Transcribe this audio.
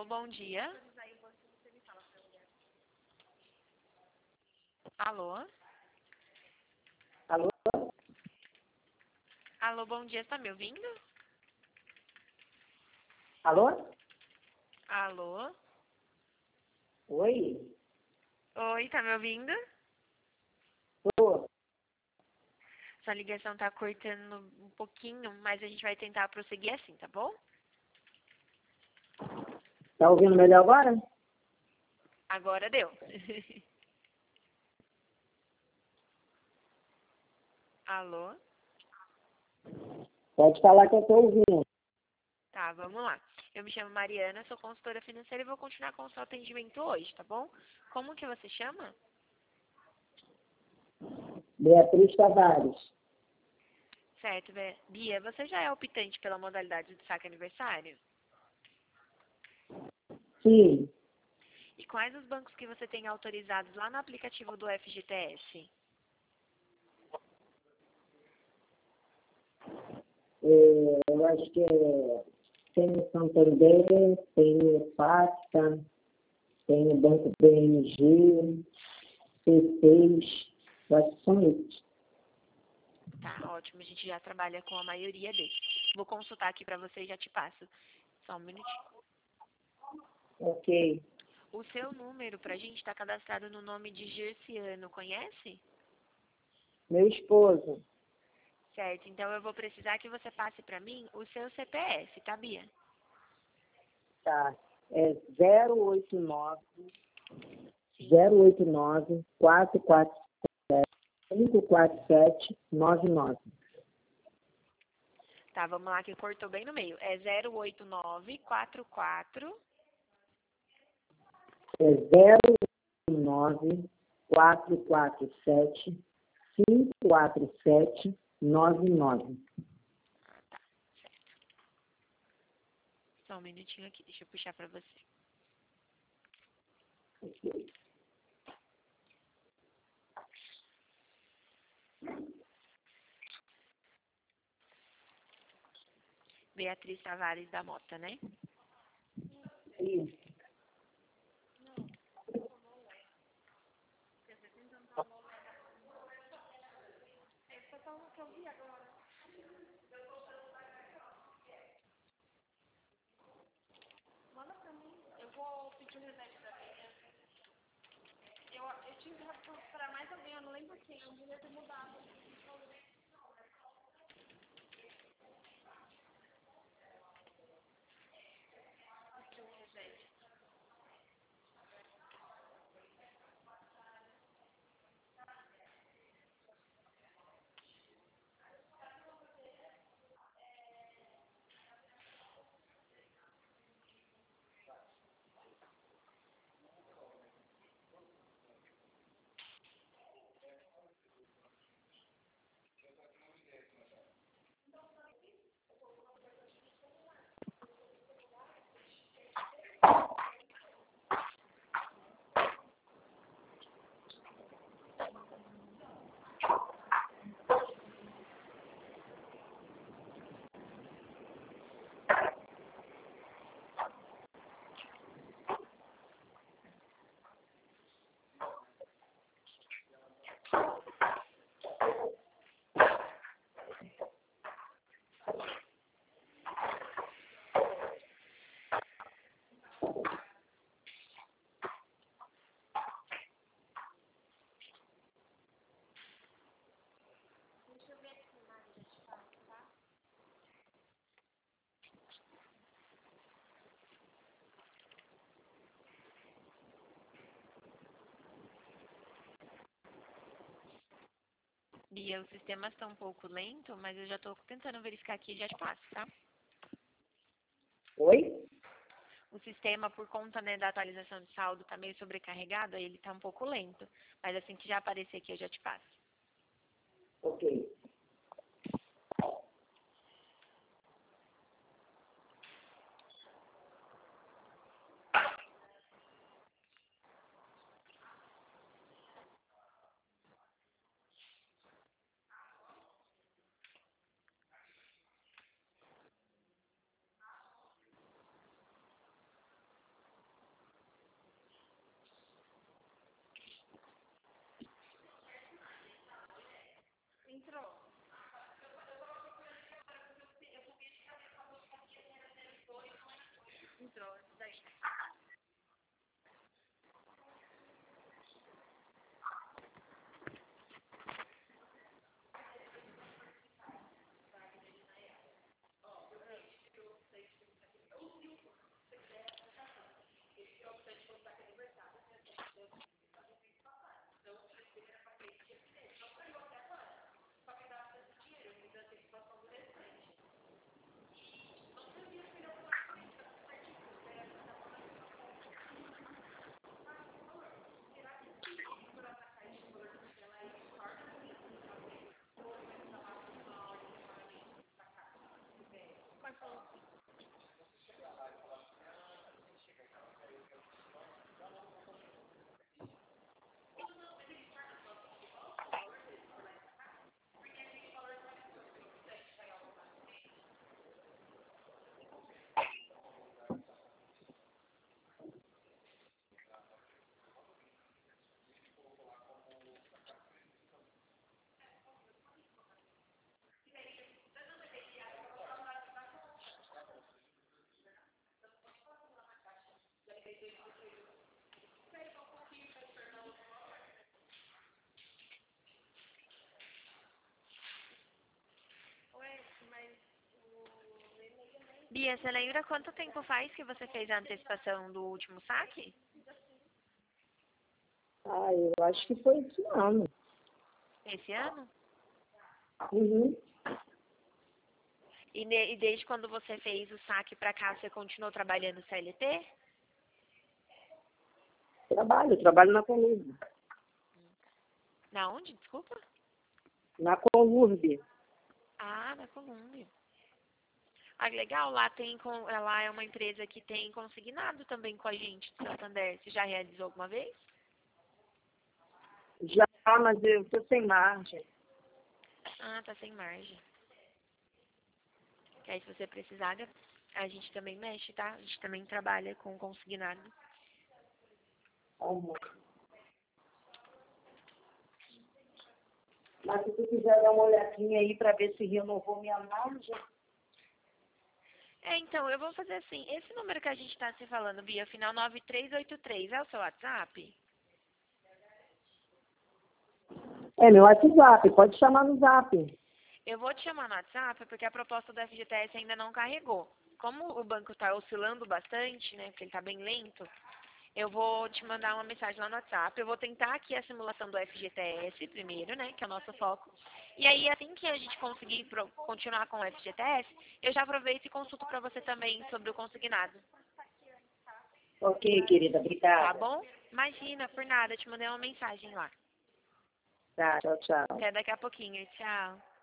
bom dia. Alô? Alô? Alô, bom dia, está me ouvindo? Alô? Alô? Oi? Oi, tá me ouvindo? Tô. Sua ligação tá cortando um pouquinho, mas a gente vai tentar prosseguir assim, tá bom? Tá ouvindo melhor agora? Agora deu. Alô? Pode falar que eu tô ouvindo. Tá, vamos lá. Eu me chamo Mariana, sou consultora financeira e vou continuar com o seu atendimento hoje, tá bom? Como que você chama? Beatriz Tavares. Certo, Bia, você já é optante pela modalidade do saque aniversário? Sim. E quais os bancos que você tem autorizados lá no aplicativo do FGTS? Eu acho que tem o Santander, tem o Pacta, tem o Banco BMG, C6, eu acho que são esses. Tá, ótimo, a gente já trabalha com a maioria deles. Vou consultar aqui pra você e já te passo. Só um minutinho. Ok. O seu número pra gente tá cadastrado no nome de Gerciano, conhece? Meu esposo. Certo, então eu vou precisar que você passe pra mim o seu CPF, tá, Bia? Tá. É 089 089 447 54799. Tá, vamos lá que cortou bem no meio. É 08944. É 089 447 54799. Ah, tá, certo. Só um minutinho aqui, deixa eu puxar pra você. Beatriz Tavares da Mota, né? Isso. Eu vou pedir um remédio pra mim. Eu tinha que para mais alguém, eu não lembro quem, eu devia ter mudado. Bia, o sistema está um pouco lento, mas eu já estou tentando verificar aqui e já te passo, tá? Oi? O sistema, por conta, né, da atualização de saldo, está meio sobrecarregado, aí ele está um pouco lento. Mas assim que já aparecer aqui, eu já te passo. Ok. Entrou. Entrou, daí. Bia, você lembra quanto tempo faz que você fez a antecipação do último saque? Ah, eu acho que foi esse ano. Esse ano? Uhum. E desde quando você fez o saque pra cá, você continuou trabalhando CLT? Trabalho na Colurbe. Na onde? Desculpa? Na Colurbe. Ah, na Colômbia. Ah, legal. Lá é uma empresa que tem consignado também com a gente de Santander. Você já realizou alguma vez? Já, mas eu estou sem margem. Ah, tá sem margem. Que aí se você precisar, a gente também mexe, tá? A gente também trabalha com consignado. Uhum. Mas se tu quiser dar uma olhadinha aí para ver se renovou minha margem. Então, eu vou fazer assim. Esse número que a gente tá se falando, Bia, final 9383, é o seu WhatsApp? É meu WhatsApp, pode chamar no Zap. Eu vou te chamar no WhatsApp porque a proposta do FGTS ainda não carregou. Como o banco está oscilando bastante, né, porque ele está bem lento, eu vou te mandar uma mensagem lá no WhatsApp. Eu vou tentar aqui a simulação do FGTS primeiro, né, que é o nosso foco. E aí, assim que a gente conseguir continuar com o FGTS, eu já aproveito e consulto para você também sobre o consignado. Ok, querida, Tá obrigada. bom? Imagina, por nada, eu te mandei uma mensagem lá. Tá, tchau, tchau. Até daqui a pouquinho. Tchau.